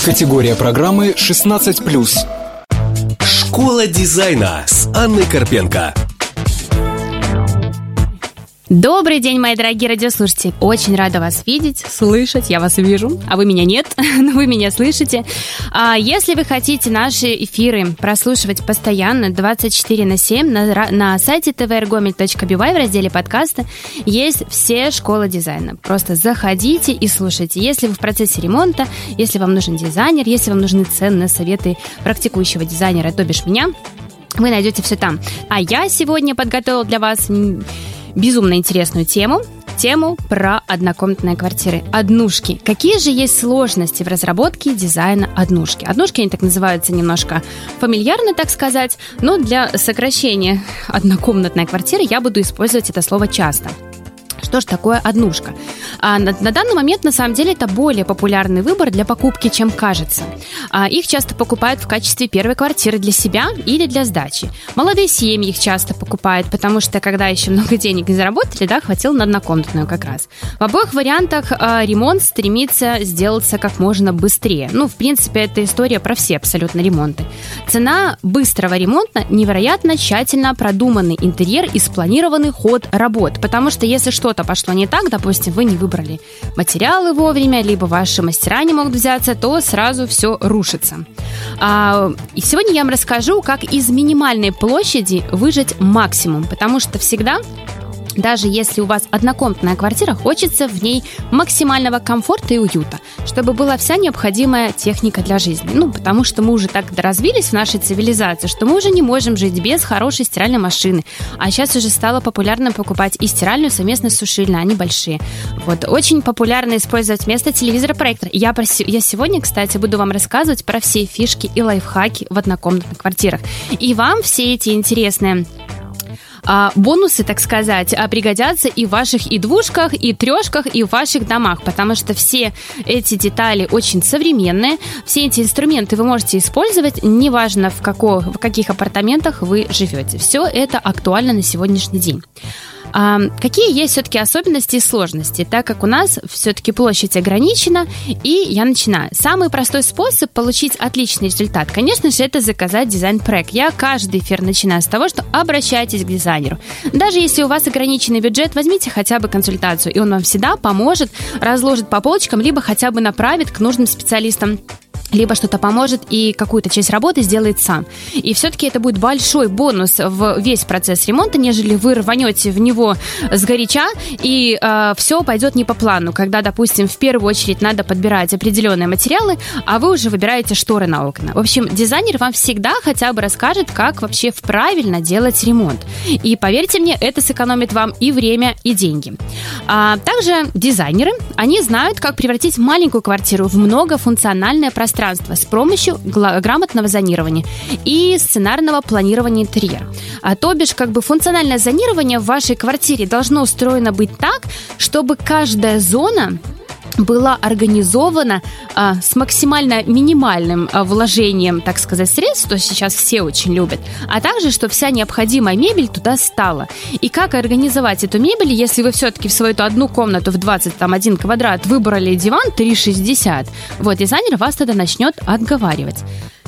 Категория программы 16+. Школа дизайна с Анной Карпенко. Добрый день, мои дорогие радиослушатели. Очень рада вас видеть, слышать. Я вас вижу, а вы меня нет, но вы меня слышите. Если вы хотите наши эфиры прослушивать постоянно 24/7 на сайте tvrgomel.by в разделе подкаста есть все школы дизайна. Просто заходите и слушайте. Если вы в процессе ремонта, если вам нужен дизайнер, если вам нужны ценные советы практикующего дизайнера, то бишь меня, вы найдете все там. А я сегодня подготовила для вас безумно интересную тему про однокомнатные квартиры, однушки. Какие же есть сложности в разработке дизайна однушки? Однушки, они так называются немножко фамильярно, так сказать, но для сокращения однокомнатной квартиры я буду использовать это слово часто. Что же такое однушка? На данный момент, на самом деле, это более популярный выбор для покупки, чем кажется. Их часто покупают в качестве первой квартиры для себя или для сдачи. Молодые семьи их часто покупают, потому что, когда еще много денег не заработали, хватило на однокомнатную как раз. В обоих вариантах ремонт стремится сделаться как можно быстрее. В принципе, это история про все абсолютно ремонты. Цена быстрого ремонта – невероятно тщательно продуманный интерьер и спланированный ход работ, потому что если что-то пошло не так, допустим, вы не выбрали материалы вовремя, либо ваши мастера не могут взяться, то сразу все рушится. И сегодня я вам расскажу, как из минимальной площади выжать максимум, потому что всегда, даже если у вас однокомнатная квартира, хочется в ней максимального комфорта и уюта, чтобы была вся необходимая техника для жизни. Потому что мы уже так развились в нашей цивилизации, что мы уже не можем жить без хорошей стиральной машины. А сейчас уже стало популярно покупать и стиральную совместно с сушильной, они большие. Очень популярно использовать вместо телевизора проектор. Я сегодня, кстати, буду вам рассказывать про все фишки и лайфхаки в однокомнатных квартирах. И вам все эти интересные бонусы, так сказать, пригодятся и в ваших и двушках, и трешках, и в ваших домах, потому что все эти детали очень современные, все эти инструменты вы можете использовать, неважно в каких апартаментах вы живете. Все это актуально на сегодняшний день. Какие есть все-таки особенности и сложности, так как у нас все-таки площадь ограничена, и я начинаю. Самый простой способ получить отличный результат, конечно же, это заказать дизайн-проект. Я каждый эфир начинаю с того, что обращайтесь к дизайнеру. Даже если у вас ограниченный бюджет, возьмите хотя бы консультацию, и он вам всегда поможет, разложит по полочкам, либо хотя бы направит к нужным специалистам, либо что-то поможет и какую-то часть работы сделает сам. И все-таки это будет большой бонус в весь процесс ремонта, нежели вы рванете в него сгоряча, и все пойдет не по плану, когда, допустим, в первую очередь надо подбирать определенные материалы, а вы уже выбираете шторы на окна. В общем, дизайнер вам всегда хотя бы расскажет, как вообще правильно делать ремонт. И поверьте мне, это сэкономит вам и время, и деньги. Также дизайнеры, они знают, как превратить маленькую квартиру в многофункциональное пространство с помощью грамотного зонирования и сценарного планирования интерьера. То бишь, функциональное зонирование в вашей квартире должно устроено быть так, чтобы каждая зона была организована с максимально минимальным вложением, так сказать, средств, что сейчас все очень любят, а также, чтобы вся необходимая мебель туда стала. И как организовать эту мебель, если вы все-таки в свою одну комнату в 21 квадрат выбрали диван 3,60, дизайнер вас тогда начнет отговаривать.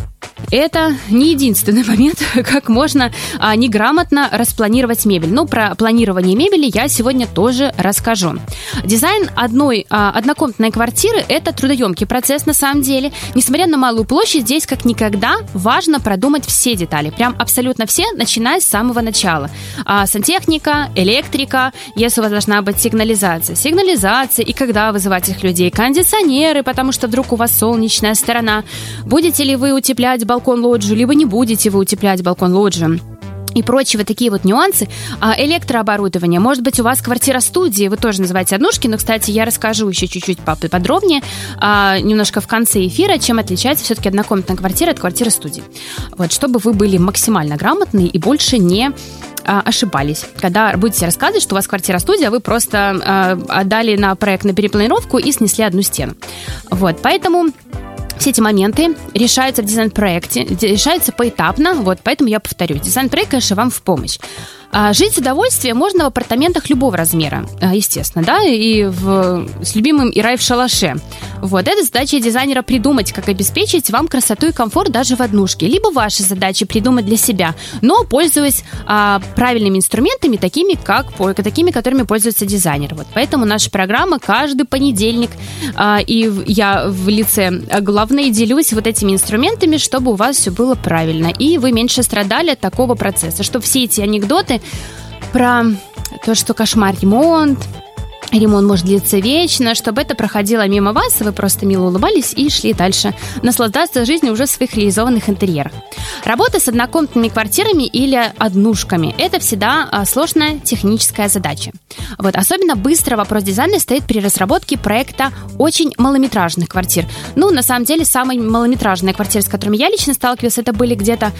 Это не единственный момент, как можно неграмотно распланировать мебель. Про планирование мебели я сегодня тоже расскажу. Дизайн однокомнатной квартиры – это трудоемкий процесс на самом деле. Несмотря на малую площадь, здесь как никогда важно продумать все детали. Прям абсолютно все, начиная с самого начала. Сантехника, электрика, если у вас должна быть сигнализация и когда вызывать этих людей, кондиционеры, потому что вдруг у вас солнечная сторона. Будете ли вы утеплять балкон-лоджию, либо не будете вы утеплять балкон-лоджию. И прочие такие нюансы. Электрооборудование. Может быть, у вас квартира-студия, вы тоже называете однушки, но, кстати, я расскажу еще чуть-чуть подробнее, немножко в конце эфира, чем отличается все-таки однокомнатная квартира от квартиры-студии. Чтобы вы были максимально грамотны и больше не ошибались. Когда будете рассказывать, что у вас квартира-студия, а вы просто отдали на проект на перепланировку и снесли одну стену. Поэтому все эти моменты решаются в дизайн-проекте, решаются поэтапно, поэтому я повторю. Дизайн-проект, конечно, вам в помощь. Жить с удовольствием можно в апартаментах любого размера, естественно, да, и с любимым и рай в шалаше. Вот, это задача дизайнера придумать, как обеспечить вам красоту и комфорт даже в однушке. Либо ваша задача придумать для себя, но пользуясь правильными инструментами, такими, которыми пользуется дизайнер. Вот, поэтому наша программа каждый понедельник, и я в лице главной делюсь вот этими инструментами, чтобы у вас все было правильно, и вы меньше страдали от такого процесса, чтобы все эти анекдоты про то, что кошмар ремонт может длиться вечно, чтобы это проходило мимо вас, и вы просто мило улыбались и шли дальше наслаждаться жизнью уже в своих реализованных интерьерах. Работа с однокомнатными квартирами или однушками – это всегда сложная техническая задача. Вот, особенно быстро вопрос дизайна стоит при разработке проекта очень малометражных квартир. На самом деле, самые малометражные квартиры, с которыми я лично сталкивалась, это были где-то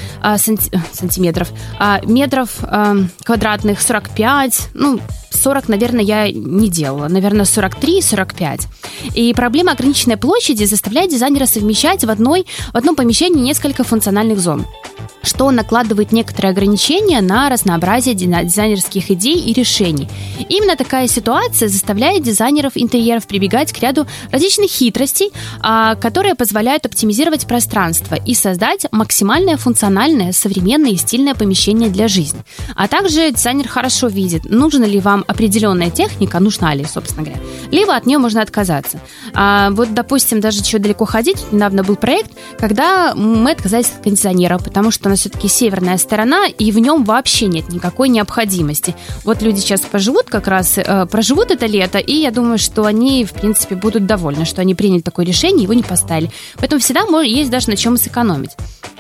метров квадратных 45, 40, наверное, я не делала. Наверное, 43-45. И проблема ограниченной площади заставляет дизайнера совмещать в одном помещении несколько функциональных зон, что накладывает некоторые ограничения на разнообразие дизайнерских идей и решений. Именно такая ситуация заставляет дизайнеров интерьеров прибегать к ряду различных хитростей, которые позволяют оптимизировать пространство и создать максимальное функциональное, современное и стильное помещение для жизни. А также дизайнер хорошо видит, нужна ли вам определенная техника, нужна ли, собственно говоря, либо от нее можно отказаться. Вот, допустим, даже чего далеко ходить, недавно был проект, когда мы отказались от кондиционера, потому что у нас все-таки северная сторона, и в нем вообще нет никакой необходимости. Вот люди сейчас проживут это лето, и я думаю, что они, в принципе, будут довольны, что они приняли такое решение, его не поставили. Поэтому всегда есть даже на чем сэкономить.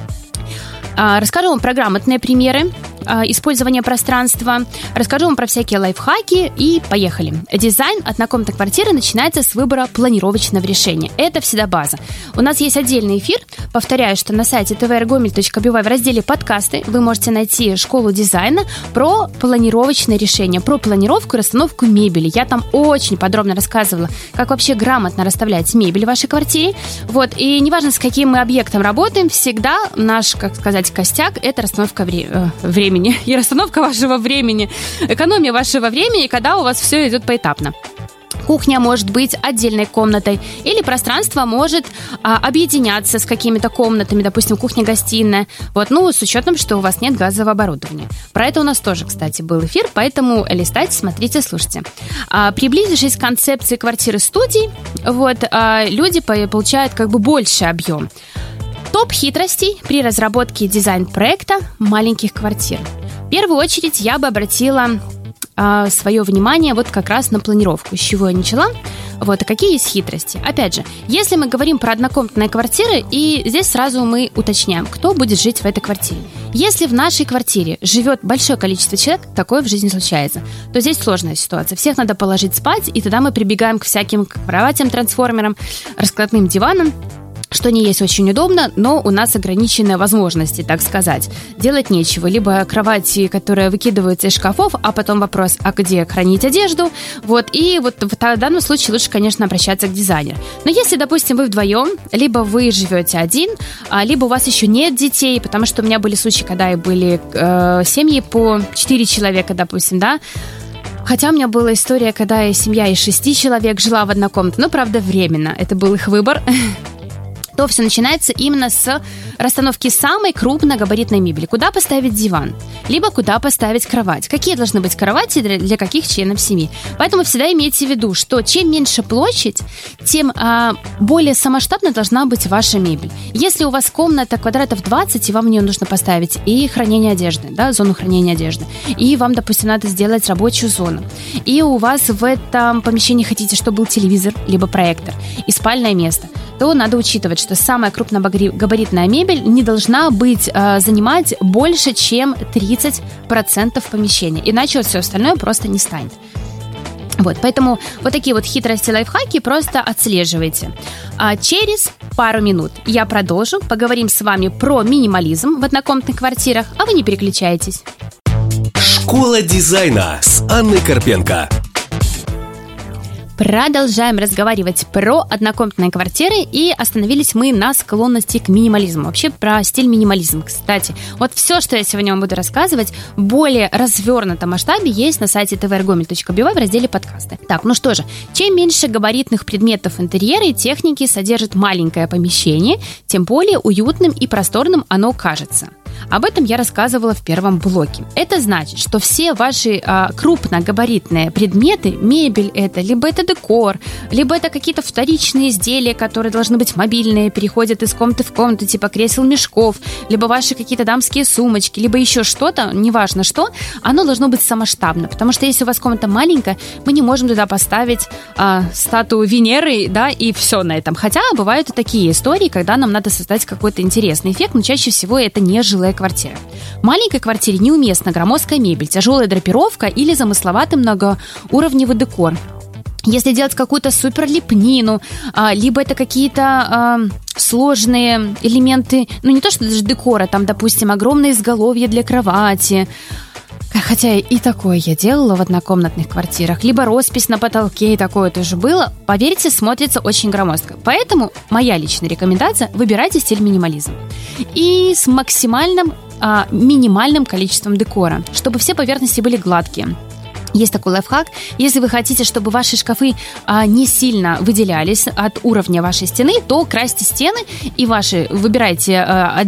Расскажу вам про грамотные примеры использования пространства, расскажу вам про всякие лайфхаки и поехали. Дизайн однокомнатной квартиры начинается с выбора планировочного решения. Это всегда база. У нас есть отдельный эфир. Повторяю, что на сайте tvrgomel.by в разделе «Подкасты» вы можете найти школу дизайна про планировочное решение, про планировку и расстановку мебели. Я там очень подробно рассказывала, как вообще грамотно расставлять мебель в вашей квартире. Вот. И неважно, с каким мы объектом работаем, всегда наш, костяк – это расстановка времени и расстановка вашего времени, экономия вашего времени, когда у вас все идет поэтапно. Кухня может быть отдельной комнатой, или пространство может объединяться с какими-то комнатами, допустим, кухня-гостиная, с учетом, что у вас нет газового оборудования. Про это у нас тоже, кстати, был эфир, поэтому листайте, смотрите, слушайте. Приблизившись к концепции квартиры-студий, люди получают больший объем. Топ хитростей при разработке дизайн-проекта маленьких квартир. В первую очередь я бы обратила свое внимание как раз на планировку, с чего я начала. А какие есть хитрости? Опять же, если мы говорим про однокомнатные квартиры, и здесь сразу мы уточняем, кто будет жить в этой квартире. Если в нашей квартире живет большое количество человек, такое в жизни случается, то здесь сложная ситуация. Всех надо положить спать, и тогда мы прибегаем к всяким кроватям, трансформерам, раскладным диванам, что не есть очень удобно, но у нас ограниченные возможности, так сказать. Делать нечего. Либо кровати, которые выкидываются из шкафов, а потом вопрос, а где хранить одежду? И в данном случае лучше, конечно, обращаться к дизайнеру. Но если, допустим, вы вдвоем, либо вы живете один, либо у вас еще нет детей, потому что у меня были случаи, когда и были семьи по 4 человека, допустим, да. Хотя у меня была история, когда семья из 6 человек жила в одной комнате, но, правда, временно. Это был их выбор. То все начинается именно с расстановки самой крупногабаритной мебели. Куда поставить диван? Либо куда поставить кровать? Какие должны быть кровати для каких членов семьи? Поэтому всегда имейте в виду, что чем меньше площадь, тем более самоштабно должна быть ваша мебель. Если у вас комната квадратов 20, и вам в нее нужно поставить и хранение одежды, да, зону хранения одежды, и вам, допустим, надо сделать рабочую зону, и у вас в этом помещении хотите, чтобы был телевизор, либо проектор, и спальное место, то надо учитывать, что самая крупногабаритная мебель не должна занимать больше, чем 30% помещения. Иначе все остальное просто не станет. Поэтому такие хитрости, лайфхаки просто отслеживайте. Через пару минут я продолжу. Поговорим с вами про минимализм в однокомнатных квартирах, а вы не переключайтесь. Школа дизайна с Анной Карпенко. Продолжаем разговаривать про однокомнатные квартиры, и остановились мы на склонности к минимализму. Вообще про стиль минимализм, кстати. Вот все, что я сегодня вам буду рассказывать, в более развернутом масштабе есть на сайте tvrgomel.by в разделе подкасты. Так, ну что же, чем меньше габаритных предметов интерьера и техники содержит маленькое помещение, тем более уютным и просторным оно кажется. Об этом я рассказывала в первом блоке. Это значит, что все ваши крупногабаритные предметы, мебель это, либо это декор, либо это какие-то вторичные изделия, которые должны быть мобильные, переходят из комнаты в комнату, типа кресел-мешков, либо ваши какие-то дамские сумочки, либо еще что-то, неважно что, оно должно быть самоштабно, потому что если у вас комната маленькая, мы не можем туда поставить статую Венеры, да, и все на этом. Хотя бывают и такие истории, когда нам надо создать какой-то интересный эффект, но чаще всего это не жилая квартира. В маленькой квартире неуместна громоздкая мебель, тяжелая драпировка или замысловатый многоуровневый декор. Если делать какую-то суперлепнину, либо это какие-то сложные элементы, ну не то что даже декора, там, допустим, огромное изголовье для кровати, хотя и такое я делала в однокомнатных квартирах, либо роспись на потолке, и такое тоже было, поверьте, смотрится очень громоздко. Поэтому моя личная рекомендация – выбирайте стиль минимализм. И с максимальным, минимальным количеством декора, чтобы все поверхности были гладкие. Есть такой лайфхак. Если вы хотите, чтобы ваши шкафы не сильно выделялись от уровня вашей стены, то красьте стены и выбирайте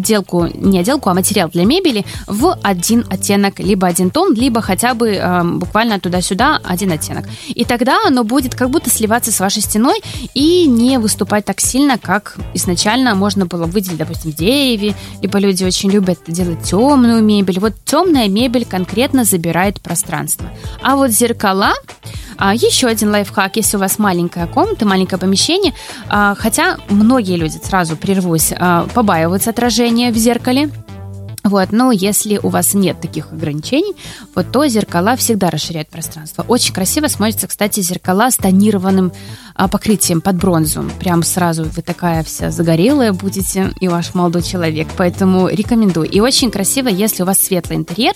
материал для мебели в один оттенок, либо один тон, либо хотя бы буквально туда-сюда один оттенок. И тогда оно будет как будто сливаться с вашей стеной и не выступать так сильно, как изначально можно было выделить, допустим, в дереве, либо люди очень любят делать темную мебель. Вот темная мебель конкретно забирает пространство. А вот зеркала, еще один лайфхак, если у вас маленькая комната, маленькое помещение, хотя многие люди, сразу прервусь, побаиваются отражения в зеркале. Вот, но если у вас нет таких ограничений, вот, то зеркала всегда расширяют пространство. Очень красиво смотрятся, кстати, зеркала с тонированным покрытием под бронзу. Прям сразу вы такая вся загорелая будете, и ваш молодой человек. Поэтому рекомендую. И очень красиво, если у вас светлый интерьер.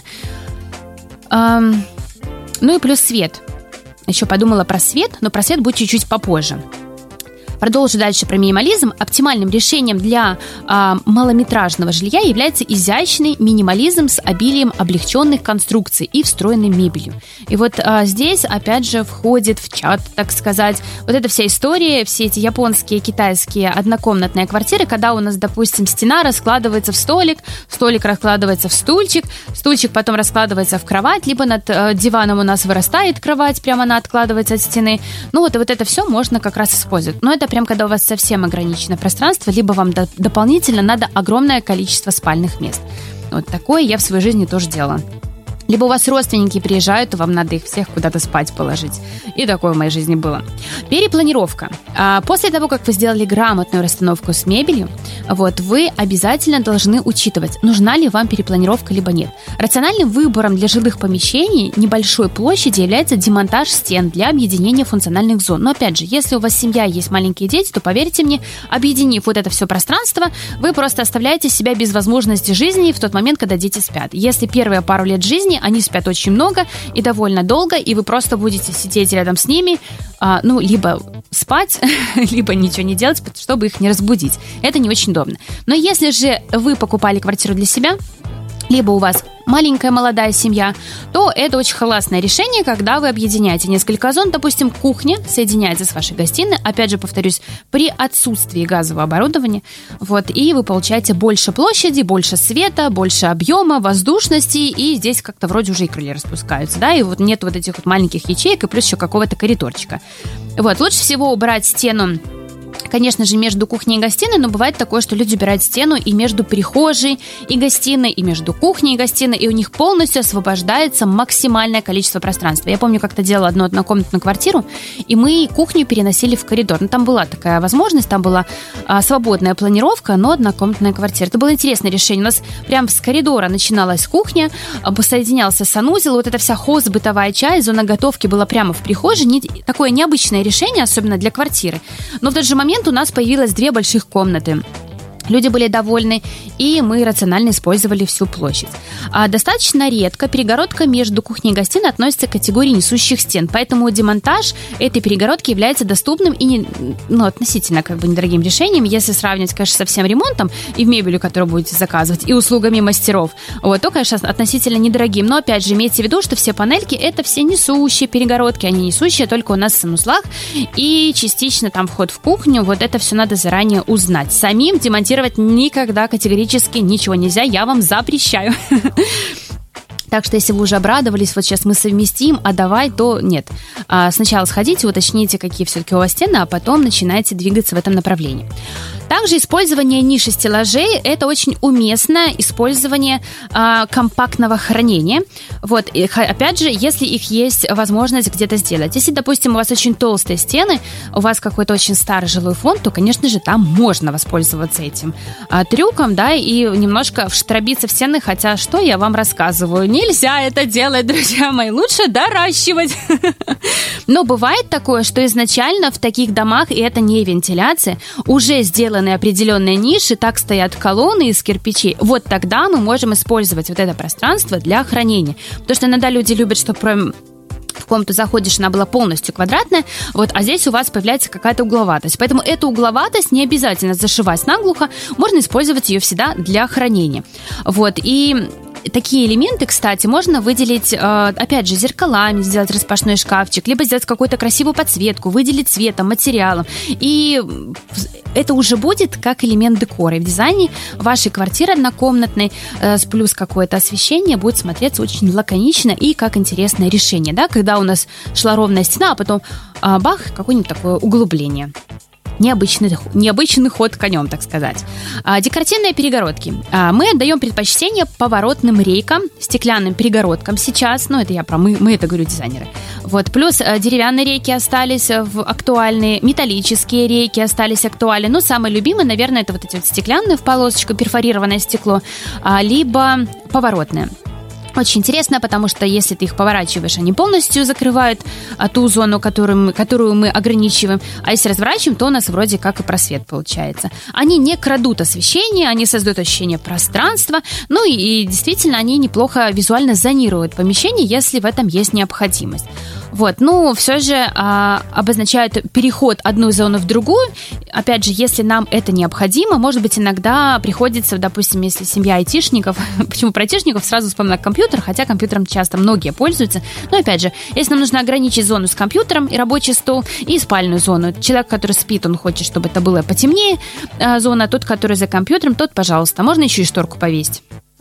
Ну и плюс свет. Еще подумала про свет, но про свет будет чуть-чуть попозже. Продолжу дальше про минимализм. Оптимальным решением для малометражного жилья является изящный минимализм с обилием облегченных конструкций и встроенной мебелью. И вот здесь, опять же, входит в чат, так сказать, вот эта вся история, все эти японские, китайские однокомнатные квартиры, когда у нас, допустим, стена раскладывается в столик раскладывается в стульчик потом раскладывается в кровать, либо над диваном у нас вырастает кровать, прямо она откладывается от стены. Ну вот это все можно как раз использовать. Но это прям когда у вас совсем ограничено пространство, либо вам дополнительно надо огромное количество спальных мест. Вот такое я в своей жизни тоже делала. Либо у вас родственники приезжают, и вам надо их всех куда-то спать положить. И такое в моей жизни было. Перепланировка. После того, как вы сделали грамотную расстановку с мебелью, вот, вы обязательно должны учитывать, нужна ли вам перепланировка, либо нет. Рациональным выбором для жилых помещений небольшой площади является демонтаж стен для объединения функциональных зон. Но опять же, если у вас семья, есть маленькие дети, то поверьте мне, объединив вот это все пространство, вы просто оставляете себя без возможности жизни в тот момент, когда дети спят. Если первые пару лет жизни они спят очень много и довольно долго, и вы просто будете сидеть рядом с ними, либо спать, либо ничего не делать, чтобы их не разбудить. Это не очень удобно. Но если же вы покупали квартиру для себя, либо у вас маленькая молодая семья, то это очень классное решение, когда вы объединяете несколько зон. Допустим, кухня соединяется с вашей гостиной, опять же, повторюсь, при отсутствии газового оборудования, вот, и вы получаете больше площади, больше света, больше объема, воздушности, и здесь как-то вроде уже и крылья распускаются, да, и вот нет вот этих вот маленьких ячеек, и плюс еще какого-то коридорчика. Вот, лучше всего убрать стену, конечно же, между кухней и гостиной, но бывает такое, что люди убирают стену и между прихожей и гостиной, и между кухней и гостиной, и у них полностью освобождается максимальное количество пространства. Я помню, как-то делала одну однокомнатную квартиру, и мы кухню переносили в коридор. Ну, там была такая возможность, там была свободная планировка, но однокомнатная квартира. Это было интересное решение. У нас прям с коридора начиналась кухня, соединялся санузел, вот эта вся хозбытовая часть, зона готовки была прямо в прихожей. Такое необычное решение, особенно для квартиры. Но в тот же момент у нас появилось 2 больших комнаты. Люди были довольны, и мы рационально использовали всю площадь. Достаточно редко перегородка между кухней и гостиной относится к категории несущих стен, поэтому демонтаж этой перегородки является доступным и относительно недорогим решением, если сравнивать, конечно, со всем ремонтом и мебелью, которую будете заказывать, и услугами мастеров, то, конечно, относительно недорогим. Но, опять же, имейте в виду, что все панельки – это все несущие перегородки, они несущие только у нас в санузлах, и частично там вход в кухню, это все надо заранее узнать. Самим демонтировать никогда категорически ничего нельзя, я вам запрещаю. Так что, если вы уже обрадовались, сейчас мы совместим, то нет. Сначала сходите, уточните, какие все-таки у вас стены, а потом начинайте двигаться в этом направлении. Также использование ниш и стеллажей – это очень уместное использование компактного хранения. И, опять же, если их есть возможность где-то сделать. Если, допустим, у вас очень толстые стены, у вас какой-то очень старый жилой фонд, то, конечно же, там можно воспользоваться этим трюком, и немножко вштробиться в стены, хотя что я вам рассказываю? Нельзя это делать, друзья мои, лучше доращивать. Но бывает такое, что изначально в таких домах, и это не вентиляция, уже сделаны определенные ниши, так стоят колонны из кирпичей. Тогда мы можем использовать это пространство для хранения. Потому что иногда люди любят, чтобы в комнату заходишь, она была полностью квадратная, а здесь у вас появляется какая-то угловатость. Поэтому эту угловатость не обязательно зашивать наглухо, можно использовать ее всегда для хранения. И такие элементы, кстати, можно выделить, опять же, зеркалами, сделать распашной шкафчик, либо сделать какую-то красивую подсветку, выделить цветом, материалом. И это уже будет как элемент декора. И в дизайне вашей квартиры однокомнатной плюс какое-то освещение будет смотреться очень лаконично и как интересное решение, когда у нас шла ровная стена, а потом бах, какое-нибудь такое углубление. Необычный ход конем, так сказать. Декоративные перегородки. Мы отдаем предпочтение поворотным рейкам, стеклянным перегородкам сейчас. Это я про мы это говорю дизайнеры. Плюс деревянные рейки остались актуальны, металлические рейки остались актуальны. Самые любимые, наверное, это эти стеклянные в полосочку, перфорированное стекло, либо поворотные. Очень интересно, потому что если ты их поворачиваешь, они полностью закрывают ту зону, которую мы ограничиваем. А если разворачиваем, то у нас вроде как и просвет получается. Они не крадут освещение, они создают ощущение пространства. И действительно, они неплохо визуально зонируют помещение, если в этом есть необходимость. Все же обозначают переход одной зоны в другую. Опять же, если нам это необходимо, может быть, иногда приходится, допустим, если семья айтишников, почему про айтишников сразу вспоминаю компьютер, хотя компьютером часто многие пользуются. Но опять же, если нам нужно ограничить зону с компьютером и рабочий стол, и спальную зону. Человек, который спит, он хочет, чтобы это было потемнее зона, тот, который за компьютером, тот, пожалуйста, можно еще и шторку повесить.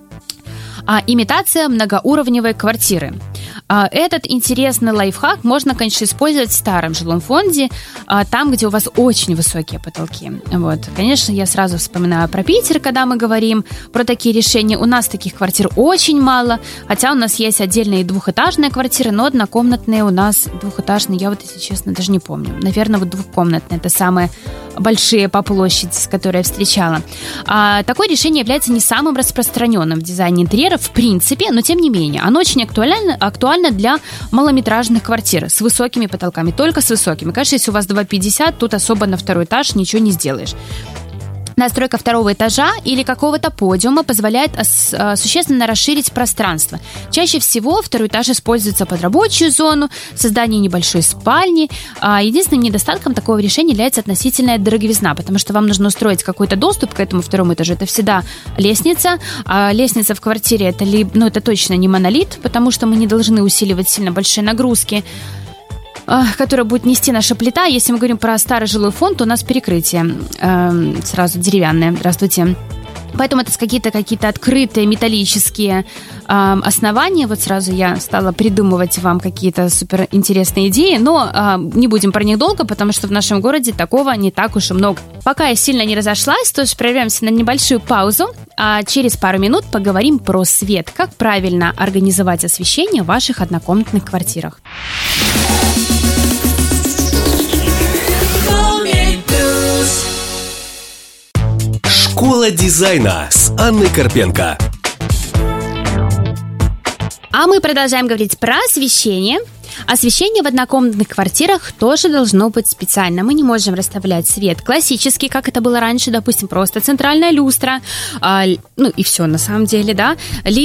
Имитация многоуровневой квартиры. Этот интересный лайфхак можно, конечно, использовать в старом жилом фонде, там, где у вас очень высокие потолки. Конечно, я сразу вспоминаю про Питер, когда мы говорим про такие решения. У нас таких квартир очень мало, хотя у нас есть отдельные двухэтажные квартиры, но однокомнатные у нас двухэтажные, я если честно, даже не помню. Наверное, двухкомнатные, это самые большие по площади, с которой я встречала. Такое решение является не самым распространенным в дизайне интерьера, в принципе, но тем не менее, оно очень актуально для малометражных квартир с высокими потолками, только с высокими. Конечно, если у вас 2,50, тут особо на второй этаж ничего не сделаешь. Настройка второго этажа или какого-то подиума позволяет существенно расширить пространство. Чаще всего второй этаж используется под рабочую зону, создание небольшой спальни. Единственным недостатком такого решения является относительная дороговизна, потому что вам нужно устроить какой-то доступ к этому второму этажу. Это всегда лестница. Лестница в квартире это точно не монолит, потому что мы не должны усиливать сильно большие нагрузки, которая будет нести наша плита. Если мы говорим про старый жилой фонд, то у нас перекрытие сразу деревянное. Здравствуйте. Поэтому это какие-то открытые металлические основания. Сразу я стала придумывать вам какие-то суперинтересные идеи, но не будем про них долго, потому что в нашем городе такого не так уж и много. Пока я сильно не разошлась, то прервемся на небольшую паузу, а через пару минут поговорим про свет, как правильно организовать освещение в ваших однокомнатных квартирах. Школа дизайна с Анной Карпенко. А мы продолжаем говорить про освещение. Освещение в однокомнатных квартирах тоже должно быть специально. Мы не можем расставлять свет классический, как это было раньше, допустим, просто центральная люстра, и все на самом деле, да.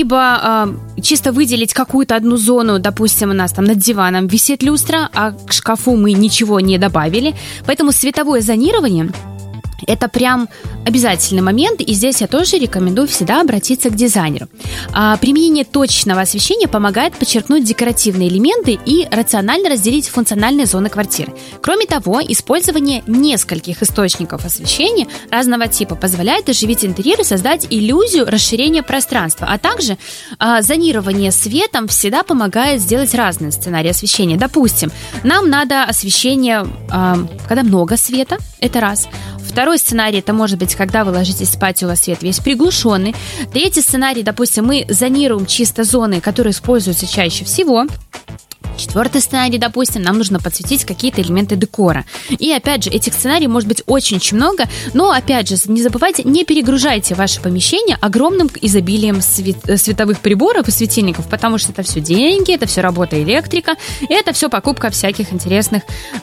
Либо чисто выделить какую-то одну зону, допустим, у нас там над диваном висит люстра, а к шкафу мы ничего не добавили. Поэтому световое зонирование – это прям обязательный момент, и здесь я тоже рекомендую всегда обратиться к дизайнеру. Применение точечного освещения помогает подчеркнуть декоративные элементы и рационально разделить функциональные зоны квартиры. Кроме того, использование нескольких источников освещения разного типа позволяет оживить интерьер и создать иллюзию расширения пространства, а также зонирование светом всегда помогает сделать разные сценарии освещения. Допустим, нам надо освещение, когда много света, это раз. Второй сценарий, это может быть, когда вы ложитесь спать, у вас свет весь приглушенный. Третий сценарий, допустим, мы зонируем чисто зоны, которые используются чаще всего. Четвертый сценарий, допустим, нам нужно подсветить какие-то элементы декора. И опять же, этих сценариев может быть очень много, но опять же, не забывайте, не перегружайте ваше помещение огромным изобилием световых приборов и светильников, потому что это все деньги, это все работа электрика, и это все покупка всяких интересных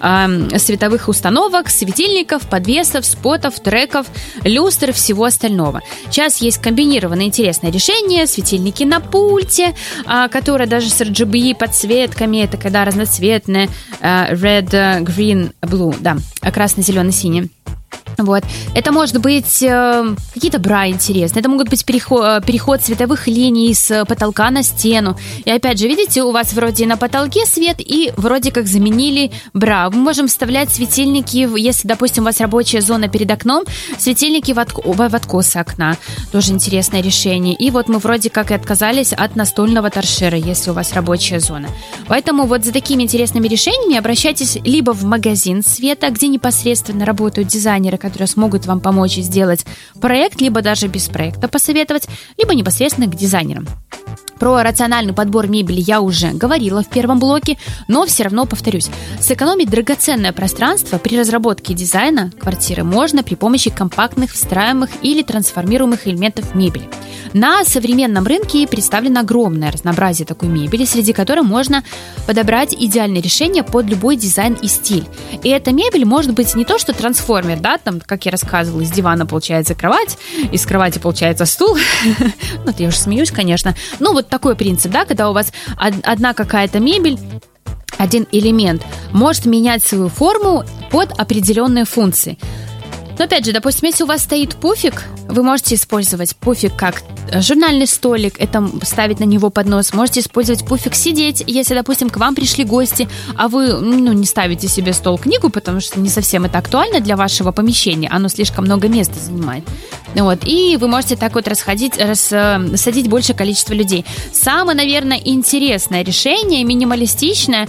световых установок, светильников, подвесов, спотов, треков, люстр, всего остального. Сейчас есть комбинированное интересное решение, светильники на пульте, которые даже с RGB подсветками, это когда разноцветные red, green, blue, да, красно-зеленый, синий. Вот. Это может быть какие-то бра интересные, это могут быть переход световых линий с потолка на стену. И опять же, видите, у вас вроде на потолке свет и вроде как заменили бра. Мы можем вставлять светильники, если, допустим, у вас рабочая зона перед окном, светильники в откосы окна. Тоже интересное решение. И вот мы вроде как и отказались от настольного торшера, если у вас рабочая зона. Поэтому вот за такими интересными решениями обращайтесь либо в магазин света, где непосредственно работают дизайнеры, которые смогут вам помочь сделать проект, либо даже без проекта посоветовать, либо непосредственно к дизайнерам. Про рациональный подбор мебели я уже говорила в первом блоке, но все равно повторюсь. Сэкономить драгоценное пространство при разработке дизайна квартиры можно при помощи компактных, встраиваемых или трансформируемых элементов мебели. На современном рынке представлено огромное разнообразие такой мебели, среди которой можно подобрать идеальное решение под любой дизайн и стиль. И эта мебель может быть не то, что трансформер, да, там, как я рассказывала, из дивана получается кровать, из кровати получается стул. Ну, я уже смеюсь, конечно. Ну, вот такой принцип, да, когда у вас одна какая-то мебель, один элемент может менять свою форму под определенные функции. Но опять же, допустим, если у вас стоит пуфик, вы можете использовать пуфик как журнальный столик, это ставить на него поднос. Можете использовать пуфик сидеть, если, допустим, к вам пришли гости, а вы не ставите себе стол-книгу, потому что не совсем это актуально для вашего помещения, оно слишком много места занимает. Вот, и вы можете так вот рассадить большее количество людей. Самое, наверное, интересное решение, минималистичное,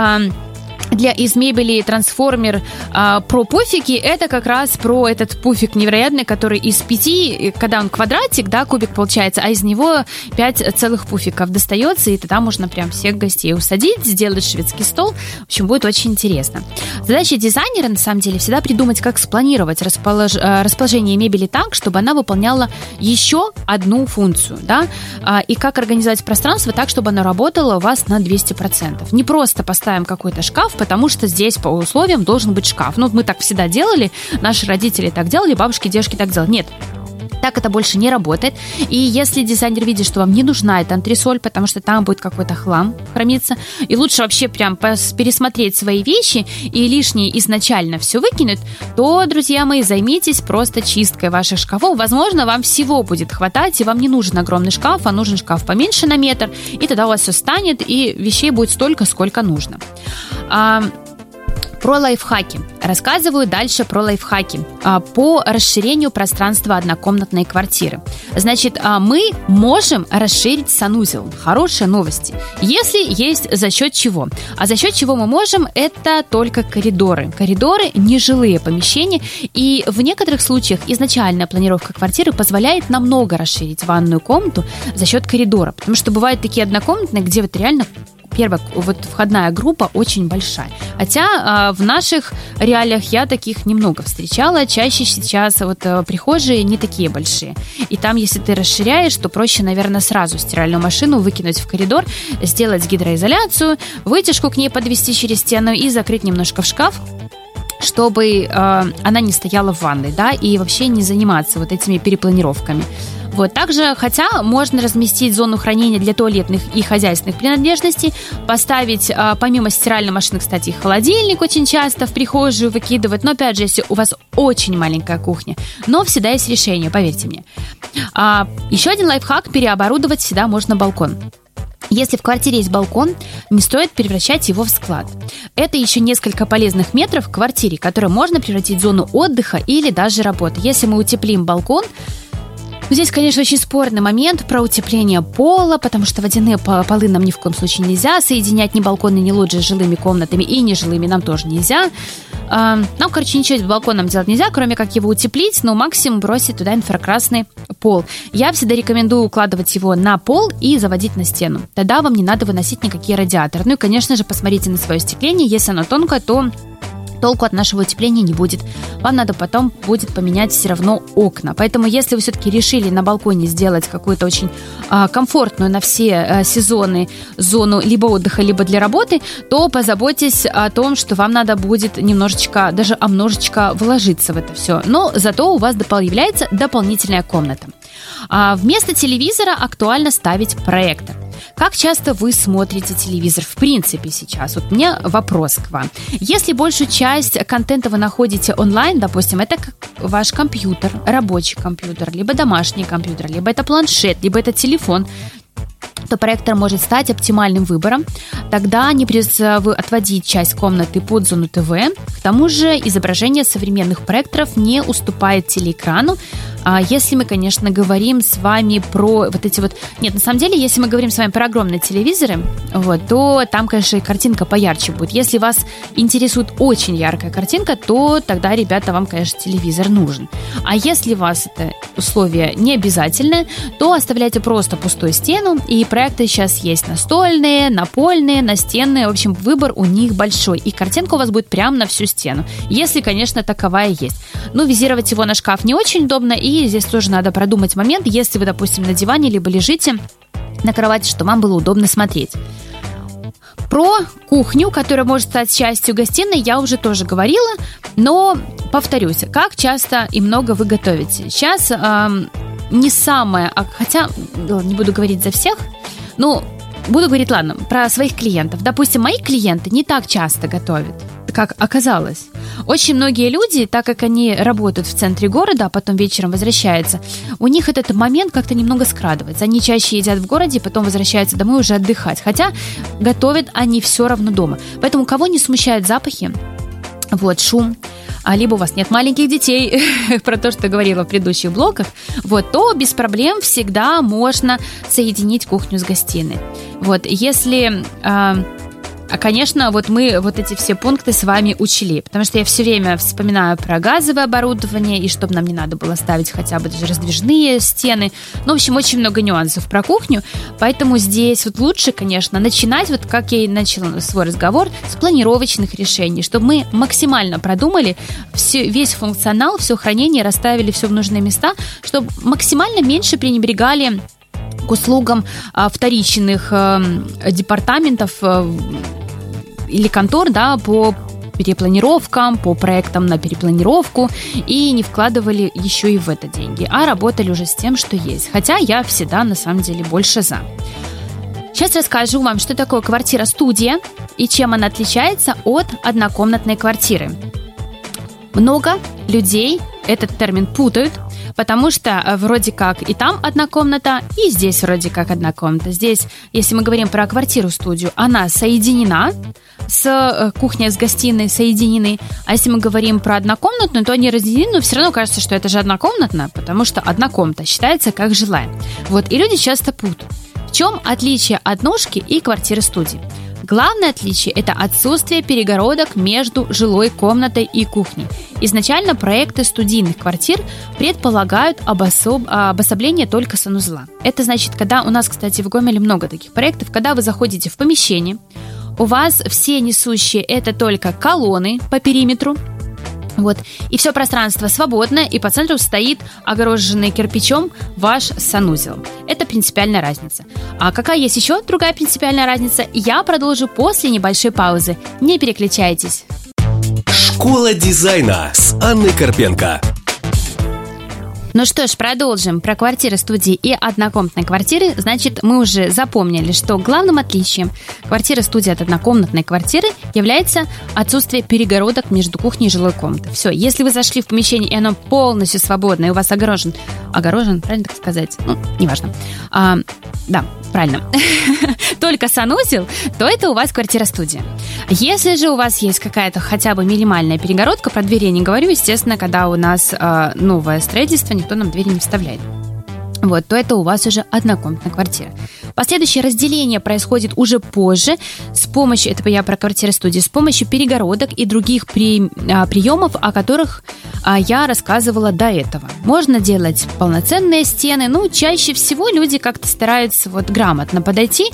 из мебели трансформер про пуфики, это как раз про этот пуфик невероятный, который из 5, когда он квадратик, да, кубик получается, а из него 5 целых пуфиков достается, и тогда можно прям всех гостей усадить, сделать шведский стол. В общем, будет очень интересно. Задача дизайнера, на самом деле, всегда придумать, как спланировать расположение мебели так, чтобы она выполняла еще одну функцию, да, и как организовать пространство так, чтобы оно работало у вас на 200%. Не просто поставим какой-то шкаф, потому что здесь по условиям должен быть шкаф. Ну, мы так всегда делали, наши родители так делали, бабушки, дедушки так делали. Нет, так это больше не работает. И если дизайнер видит, что вам не нужна эта антресоль, потому что там будет какой-то хлам храниться, и лучше вообще прям пересмотреть свои вещи и лишнее изначально все выкинуть, то, друзья мои, займитесь просто чисткой ваших шкафов. Возможно, вам всего будет хватать, и вам не нужен огромный шкаф, а нужен шкаф поменьше на метр, и тогда у вас все станет, и вещей будет столько, сколько нужно. Про лайфхаки. Рассказываю дальше про лайфхаки по расширению пространства однокомнатной квартиры. Значит, мы можем расширить санузел. Хорошие новости. Если есть за счет чего. А за счет чего мы можем, это только коридоры. Коридоры – нежилые помещения. И в некоторых случаях изначальная планировка квартиры позволяет намного расширить ванную комнату за счет коридора. Потому что бывают такие однокомнатные, где вот реально первая вот входная группа очень большая. Хотя в наших реалиях я таких немного встречала. Чаще сейчас вот прихожие не такие большие. И там, если ты расширяешь, то проще, наверное, сразу стиральную машину выкинуть в коридор, сделать гидроизоляцию, вытяжку к ней подвести через стену и закрыть немножко в шкаф, чтобы она не стояла в ванной, да, и вообще не заниматься вот этими перепланировками. Вот, также, хотя можно разместить зону хранения для туалетных и хозяйственных принадлежностей, поставить, помимо стиральной машины, кстати, холодильник очень часто в прихожую выкидывать, но, опять же, если у вас очень маленькая кухня, но всегда есть решение, поверьте мне. Еще один лайфхак – переоборудовать всегда можно балкон. Если в квартире есть балкон, не стоит превращать его в склад. Это еще несколько полезных метров в квартире, которые можно превратить в зону отдыха или даже работы. Если мы утеплим балкон, здесь, конечно, очень спорный момент про утепление пола, потому что водяные полы нам ни в коем случае нельзя соединять, ни балконы, ни лоджии с жилыми комнатами, и нежилыми нам тоже нельзя. Нам, короче, ничего с балконом делать нельзя, кроме как его утеплить, но максимум бросить туда инфракрасный пол. Я всегда рекомендую укладывать его на пол и заводить на стену. Тогда вам не надо выносить никакие радиаторы. Ну и, конечно же, посмотрите на свое остекление. Если оно тонкое, то толку от нашего утепления не будет. Вам надо потом будет поменять все равно окна. Поэтому, если вы все-таки решили на балконе сделать какую-то очень комфортную на все сезоны зону либо отдыха, либо для работы, то позаботьтесь о том, что вам надо будет немножечко, даже немножечко вложиться в это все. Но зато у вас появляется дополнительная комната. Вместо телевизора актуально ставить проектор. Как часто вы смотрите телевизор в принципе сейчас? Вот у меня вопрос к вам. Если большую часть контента вы находите онлайн, допустим, это ваш компьютер, рабочий компьютер, либо домашний компьютер, либо это планшет, либо это телефон, то проектор может стать оптимальным выбором. Тогда не придется отводить часть комнаты под зону ТВ. К тому же изображение современных проекторов не уступает телеэкрану. Если мы, конечно, говорим с вами про вот эти вот... Нет, на самом деле, если мы говорим с вами про огромные телевизоры, вот, то там, конечно, картинка поярче будет. Если вас интересует очень яркая картинка, то тогда, ребята, вам, конечно, телевизор нужен. А если у вас это условие не обязательное, то оставляйте просто пустую стену. И проекты сейчас есть настольные, напольные, настенные. В общем, выбор у них большой. И картинка у вас будет прямо на всю стену. Если, конечно, таковая есть. Но визировать его на шкаф не очень удобно. И здесь тоже надо продумать момент, если вы, допустим, на диване либо лежите на кровати, что вам было удобно смотреть. Про кухню, которая может стать частью гостиной, я уже тоже говорила, но повторюсь, как часто и много вы готовите. Сейчас не самое, хотя не буду говорить за всех, но буду говорить, ладно, про своих клиентов. Допустим, мои клиенты не так часто готовят, как оказалось. Очень многие люди, так как они работают в центре города, а потом вечером возвращаются, у них этот момент как-то немного скрадывается. Они чаще едят в городе, потом возвращаются домой уже отдыхать. Хотя готовят они все равно дома. Поэтому кого не смущают запахи, вот, шум, либо у вас нет маленьких детей, про то, что говорила в предыдущих блоках, вот, то без проблем всегда можно соединить кухню с гостиной. Вот, если... Конечно, вот мы вот эти все пункты с вами учли, потому что я все время вспоминаю про газовое оборудование, и чтобы нам не надо было ставить хотя бы даже раздвижные стены. Ну, в общем, очень много нюансов про кухню, поэтому здесь вот лучше, конечно, начинать, вот как я и начала свой разговор, с планировочных решений, чтобы мы максимально продумали весь функционал, все хранение, расставили все в нужные места, чтобы максимально меньше пренебрегали к услугам вторичных департаментов или контор, да, по перепланировкам, по проектам на перепланировку, и не вкладывали еще и в это деньги, а работали уже с тем, что есть. Хотя я всегда, на самом деле, больше за. Сейчас расскажу вам, что такое квартира-студия и чем она отличается от однокомнатной квартиры. Много людей этот термин путают, потому что вроде как и там одна комната, и здесь вроде как одна комната. Здесь, если мы говорим про квартиру-студию, она соединена с кухней, с гостиной соединены. А если мы говорим про однокомнатную, то они разделены, но все равно кажется, что это же однокомнатная, потому что одна комната считается как жилая. Вот, и люди часто путают. В чем отличие однушки и квартиры-студии? Главное отличие – это отсутствие перегородок между жилой комнатой и кухней. Изначально проекты студийных квартир предполагают обособление только санузла. Это значит, когда у нас, кстати, в Гомеле много таких проектов, когда вы заходите в помещение, у вас все несущие – это только колонны по периметру, вот. И все пространство свободное, и по центру стоит огороженный кирпичом ваш санузел. Это принципиальная разница. А какая есть еще другая принципиальная разница, я продолжу после небольшой паузы. Не переключайтесь. Школа дизайна с Анной Карпенко. Ну что ж, продолжим про квартиры, студии и однокомнатные квартиры. Значит, мы уже запомнили, что главным отличием квартиры-студии от однокомнатной квартиры является отсутствие перегородок между кухней и жилой комнатой. Все, если вы зашли в помещение, и оно полностью свободное, и у вас огорожен, правильно так сказать? Ну, неважно. Да, правильно. Только санузел, то это у вас квартира-студия. Если же у вас есть какая-то хотя бы минимальная перегородка, про двери я не говорю, естественно, когда у нас новое строительство, никто нам двери не вставляет. Вот, то это у вас уже однокомнатная квартира. Последующее разделение происходит уже позже с помощью, это я про квартиры-студии, с помощью перегородок и других приемов, о которых я рассказывала до этого. Можно делать полноценные стены, чаще всего люди как-то стараются грамотно подойти,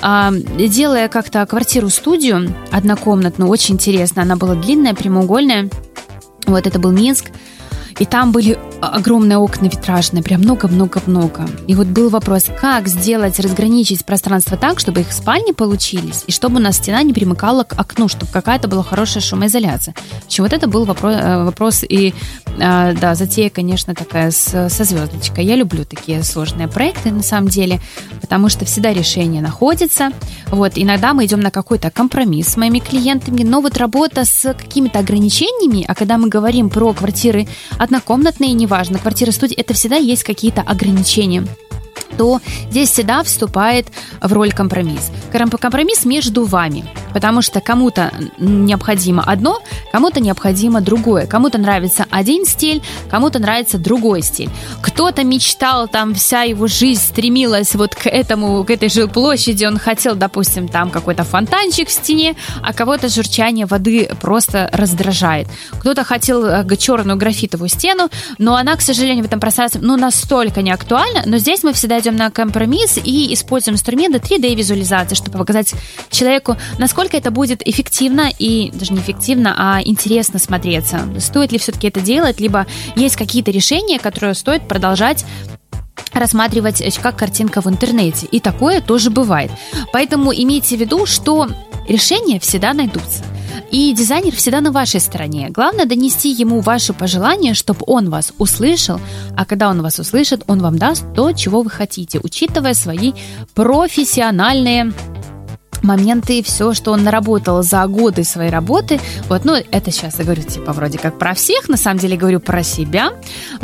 делая как-то квартиру-студию однокомнатную, очень интересно, она была длинная, прямоугольная, вот это был Минск. И там были огромные окна витражные, прям много-много-много. И вот был вопрос, как разграничить пространство так, чтобы их спальни получились, и чтобы у нас стена не примыкала к окну, чтобы какая-то была хорошая шумоизоляция. В общем, вот это был вопрос и, затея, конечно, такая со звездочкой. Я люблю такие сложные проекты, на самом деле, потому что всегда решение находится. Вот, иногда мы идем на какой-то компромисс с моими клиентами, но вот работа с какими-то ограничениями, а когда мы говорим про квартиры однокомнатные, неважно, квартиры-студии, это всегда есть какие-то ограничения, то здесь всегда вступает в роль компромисс. Компромисс между вами, потому что кому-то необходимо одно, кому-то необходимо другое. Кому-то нравится один стиль, кому-то нравится другой стиль. Кто-то мечтал, вся его жизнь стремилась к этой жилплощади, он хотел, допустим, там какой-то фонтанчик в стене, а кого-то журчание воды просто раздражает. Кто-то хотел черную графитовую стену, но она, к сожалению, в этом пространстве настолько не актуальна, но здесь мы всегда идем на компромисс и используем инструменты 3D-визуализации, чтобы показать человеку, насколько это будет эффективно и даже не эффективно, а интересно смотреться. Стоит ли все-таки это делать, либо есть какие-то решения, которые стоит продолжать рассматривать как картинка в интернете. И такое тоже бывает. Поэтому имейте в виду, что решения всегда найдутся. И дизайнер всегда на вашей стороне. Главное донести ему ваши пожелания, чтобы он вас услышал, а когда он вас услышит, он вам даст то, чего вы хотите, учитывая свои профессиональные моменты и все, что он наработал за годы своей работы. Это сейчас я говорю вроде как про всех, на самом деле говорю про себя.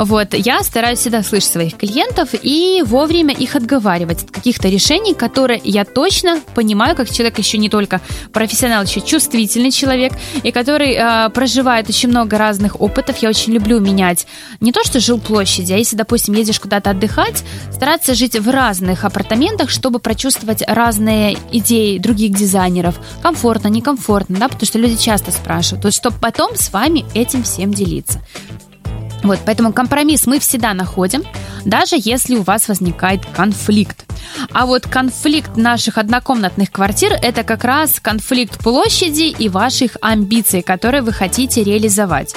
Я стараюсь всегда слышать своих клиентов и вовремя их отговаривать от каких-то решений, которые я точно понимаю, как человек еще не только профессионал, еще чувствительный человек, и который проживает очень много разных опытов. Я очень люблю менять не то, что жилплощади, а если, допустим, едешь куда-то отдыхать, стараться жить в разных апартаментах, чтобы прочувствовать разные идеи других дизайнеров, комфортно, некомфортно, потому что люди часто спрашивают, чтобы потом с вами этим всем делиться. Поэтому компромисс мы всегда находим, даже если у вас возникает конфликт. А конфликт наших однокомнатных квартир – это как раз конфликт площади и ваших амбиций, которые вы хотите реализовать.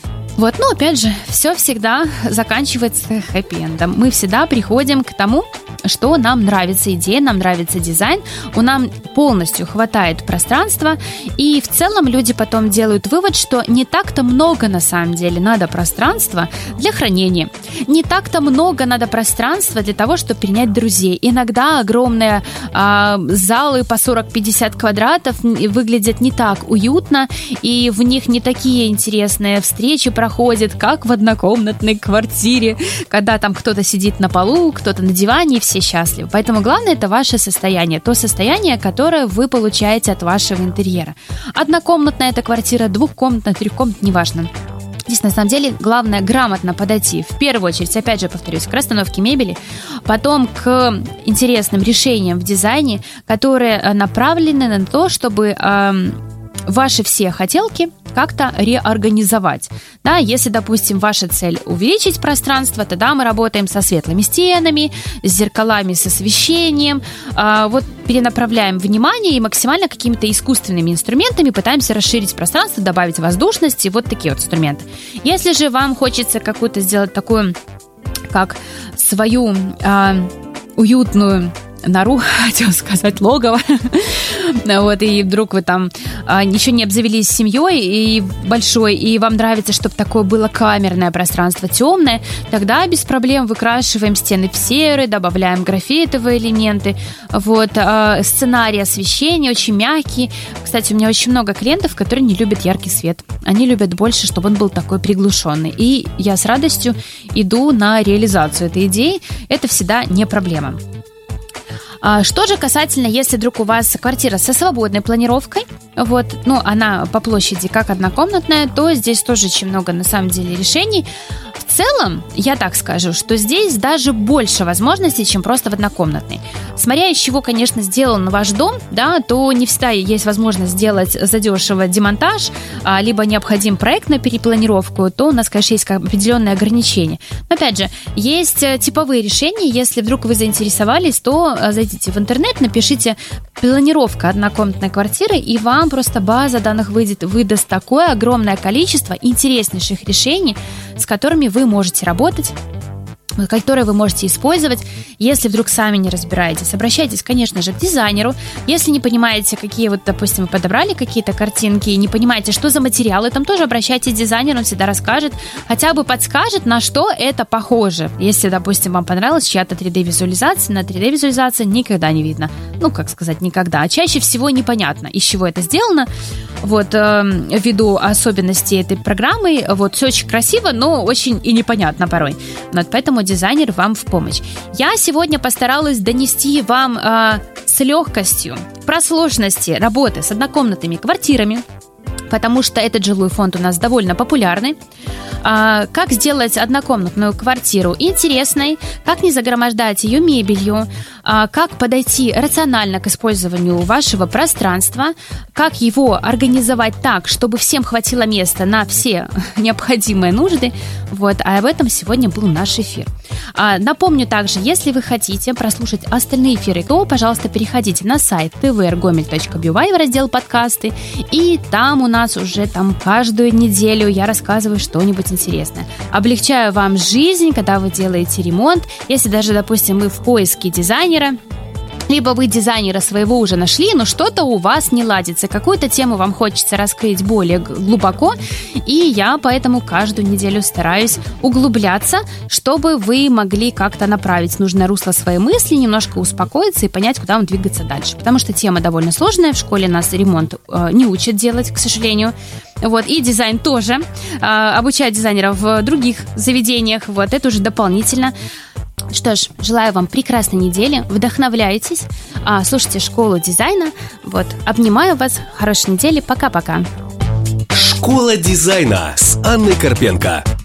Опять же, все всегда заканчивается хэппи-эндом. Мы всегда приходим к тому, что нам нравится идея, нам нравится дизайн, у нам полностью хватает пространства, и в целом люди потом делают вывод, что не так-то много на самом деле надо пространства для хранения, не так-то много надо пространства для того, чтобы принять друзей. Иногда огромные залы по 40-50 квадратов выглядят не так уютно, и в них не такие интересные встречи проходят, как в однокомнатной квартире, когда там кто-то сидит на полу, кто-то на диване, все счастливы. Поэтому главное – это ваше состояние, то состояние, которое вы получаете от вашего интерьера. Однокомнатная это квартира, двухкомнатная, трехкомнатная, неважно. Здесь, на самом деле, главное грамотно подойти. В первую очередь, опять же, повторюсь, к расстановке мебели, потом к интересным решениям в дизайне, которые направлены на то, чтобы ваши все хотелки как-то реорганизовать. Да, если, допустим, ваша цель увеличить пространство, тогда мы работаем со светлыми стенами, с зеркалами, с освещением, вот перенаправляем внимание и максимально какими-то искусственными инструментами пытаемся расширить пространство, добавить воздушности, вот такие вот инструменты. Если же вам хочется какую-то сделать такую, как свою уютную нору, хотела сказать, логово. Вот, и вдруг вы там еще не обзавелись семьей и большой, и вам нравится, чтобы такое было камерное пространство, темное, тогда без проблем выкрашиваем стены в серый, добавляем графитовые элементы. Вот, сценарий освещения очень мягкий. Кстати, у меня очень много клиентов, которые не любят яркий свет. Они любят больше, чтобы он был такой приглушенный. И я с радостью иду на реализацию этой идеи. Это всегда не проблема. Что же касательно, если вдруг у вас квартира со свободной планировкой, вот, ну, она по площади как однокомнатная, то здесь тоже очень много, на самом деле, решений. В целом, я так скажу, что здесь даже больше возможностей, чем просто в однокомнатной. Смотря из чего, конечно, сделан ваш дом, да, то не всегда есть возможность сделать задешево демонтаж, либо необходим проект на перепланировку, то у нас, конечно, есть определенные ограничения. Но, опять же, есть типовые решения. Если вдруг вы заинтересовались, то зайдите в интернет, напишите «планировка однокомнатной квартиры», и вам просто база данных выдаст такое огромное количество интереснейших решений, с которыми вы можете работать, которые вы можете использовать. Если вдруг сами не разбираетесь, обращайтесь, конечно же, к дизайнеру. Если не понимаете, какие вот, допустим, вы подобрали какие-то картинки и не понимаете, что за материалы, там тоже обращайтесь к дизайнеру, он всегда расскажет, хотя бы подскажет, на что это похоже. Если, допустим, вам понравилась чья-то 3D-визуализация, на 3D-визуализации никогда не видно. Ну, как сказать, никогда. А чаще всего непонятно, из чего это сделано. Вот, ввиду особенностей этой программы, вот, все очень красиво, но очень и непонятно порой. Вот, поэтому дизайнер вам в помощь. Я сегодня постаралась донести вам с легкостью про сложности работы с однокомнатными квартирами, потому что этот жилой фонд у нас довольно популярный. Как сделать однокомнатную квартиру интересной, как не загромождать ее мебелью, как подойти рационально к использованию вашего пространства, как его организовать так, чтобы всем хватило места на все необходимые нужды. Вот, а об этом сегодня был наш эфир. Напомню также, если вы хотите прослушать остальные эфиры, то, пожалуйста, переходите на сайт tvrgomel.by в раздел «Подкасты», и там у нас уже каждую неделю я рассказываю что-нибудь интересное. Облегчаю вам жизнь, когда вы делаете ремонт. Если даже, допустим, вы в поиске дизайнера, либо вы дизайнера своего уже нашли, но что-то у вас не ладится, какую-то тему вам хочется раскрыть более глубоко, и я поэтому каждую неделю стараюсь углубляться, чтобы вы могли как-то направить нужное русло своей мысли, немножко успокоиться и понять, куда вам двигаться дальше. Потому что тема довольно сложная, в школе нас ремонт не учат делать, к сожалению. Вот, и дизайн тоже. Обучают дизайнеров в других заведениях, вот, это уже дополнительно. Что ж, желаю вам прекрасной недели, вдохновляйтесь, слушайте школу дизайна. Вот, обнимаю вас, хорошей недели, пока-пока. Школа дизайна с Анной Карпенко.